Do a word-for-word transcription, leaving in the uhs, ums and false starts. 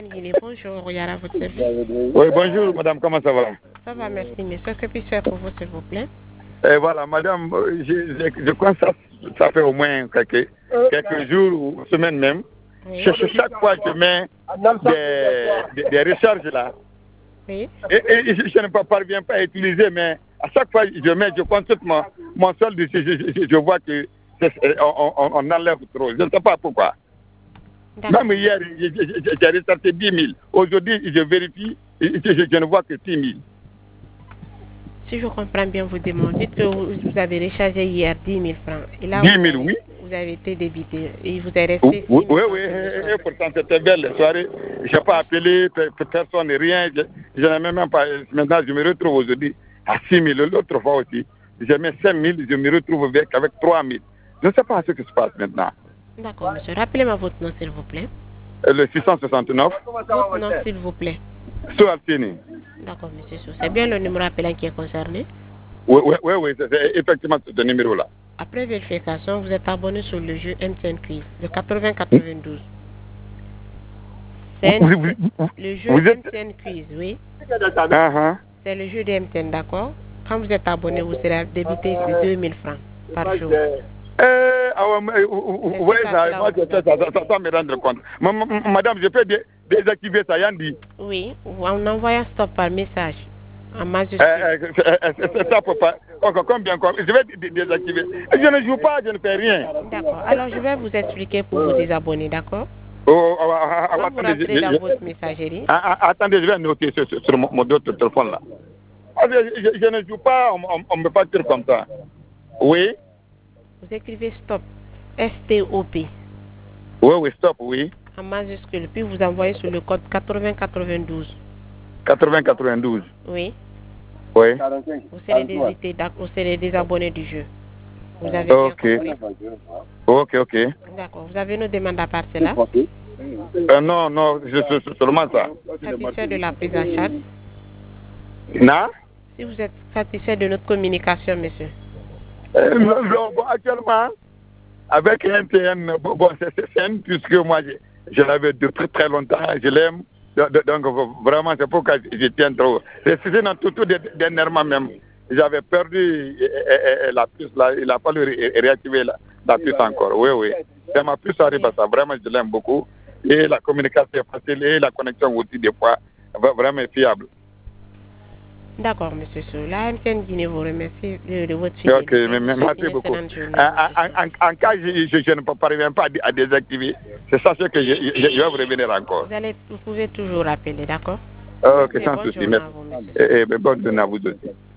Guinée, bonjour, Yara, votre service. Oui, bonjour, madame, comment ça va? Ça va, merci, mais ce que puis-je faire pour vous, s'il vous plaît? Et voilà, madame, je, je, je constate, ça fait au moins quelques, quelques jours ou semaines même. Oui. Chaque, chaque fois, je mets des, des, des recharges là. Oui. Et, et je, je ne parviens pas à utiliser, mais à chaque fois, je mets, je consulte mon, mon solde, je, je, je, je vois que on, on, on enlève trop. Je ne sais pas pourquoi. Même hier, j'ai restarté dix mille. Aujourd'hui, je vérifie, je, je, je ne vois que six mille. Si je comprends bien vos demandes, dites que vous, vous avez rechargé hier dix mille francs. Et là, dix mille, vous avez, oui. Vous avez été débité. Et vous avez resté Oui, six mille oui, francs oui. sur le Et pourtant, c'était belle la soirée. Je n'ai pas appelé personne, rien. Je, je n'ai même pas. Maintenant, je me retrouve aujourd'hui à six mille. L'autre fois aussi, je mets cinq mille, je me retrouve avec, avec trois mille. Je ne sais pas ce qui se passe maintenant. D'accord, monsieur. Rappelez-moi votre nom, s'il vous plaît. Le six cent soixante-neuf. Votre nom, s'il vous plaît. Soualtini. D'accord, monsieur Sou. C'est bien le numéro appelant qui est concerné? Oui, oui, oui, oui, c'est effectivement ce numéro-là. Après vérification, vous êtes abonné sur le jeu M T N Quiz, le quatre-vingts quatre-vingt-douze. C'est le jeu vous êtes... M T N Quiz, oui. Uh -huh. C'est le jeu de M T N, d'accord? Quand vous êtes abonné, vous serez débité de deux mille francs par jour. Euh, oui, ça, moi je fais ça, ça, ça, ça me rendre compte. Madame, je peux dé désactiver ça, Yandi. Oui, en envoyant stop par message, en majuscule. Euh, c'est ça pour pas. Combien, combien? Je vais désactiver. Je ne joue pas, je ne fais rien. D'accord, alors je vais vous expliquer pour vous désabonner, d'accord? Oh, oh, oh, vous rentrer dans votre messagerie. Attendez, je vais noter sur, sur mon, mon autre téléphone là. Je, je, je ne joue pas, on ne me pas dire comme ça. Oui. Vous écrivez stop, S T O P. Oui, oui, stop, oui. En majuscule, puis vous envoyez sur le code quatre-vingts quatre-vingt-douze. quatre-vingts quatre-vingt-douze. Oui. Oui. Vous serez désité, vous serez désabonné du jeu. Vous avez ok. bien Ok, ok. D'accord. Vous avez une demande à part cela? euh, Non, non, c'est seulement ça. Satisfait de la prise en charge? Non? Si vous êtes satisfait de notre communication, monsieur. Euh, non, non, bon, actuellement, avec M T N, bon, bon c'est saine, puisque moi, je, je l'avais depuis très longtemps, je l'aime. Donc, vraiment, c'est pourquoi je tiens trop. C'est dans tout, tout dernièrement même. J'avais perdu la puce, là, il a fallu réactiver la, la puce encore. Oui, oui. C'est ma puce arrive à ça. Vraiment, je l'aime beaucoup. Et la communication est facile et la connexion aussi, des fois, vraiment fiable. D'accord, monsieur Sou. La M T N Guinée vous remercie de, de votre fidélité. Ok, mais, mais merci beaucoup. Journée, en, en, en, en cas, je, je, je ne parviens pas à désactiver, c'est ça ce que je, je, je vais vous revenir encore. Vous, allez, vous pouvez toujours appeler, d'accord? Ok, sans souci. Merci. Et, et bonne journée à vous aussi.